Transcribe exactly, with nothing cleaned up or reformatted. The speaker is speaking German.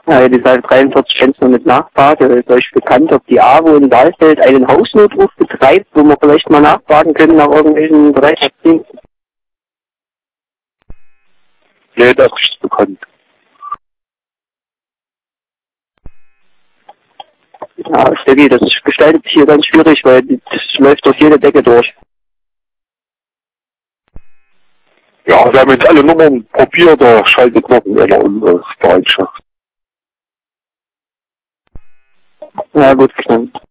Ja, die Seite dreiundvierzig eins noch mit nachfrage. Ist euch bekannt, ob die A W O in Saalfeld einen Hausnotruf betreibt, wo wir vielleicht mal nachfragen können nach irgendwelchen Bereitschaftsdiensten? Nee, das ist nicht bekannt. Ja, Steffi, das gestaltet sich hier ganz schwierig, weil das läuft durch jede Decke durch. Ja, wir haben jetzt alle Nummern probiert, da schaltet noch einer unsere Bereitschaft. Ja, gut verstanden.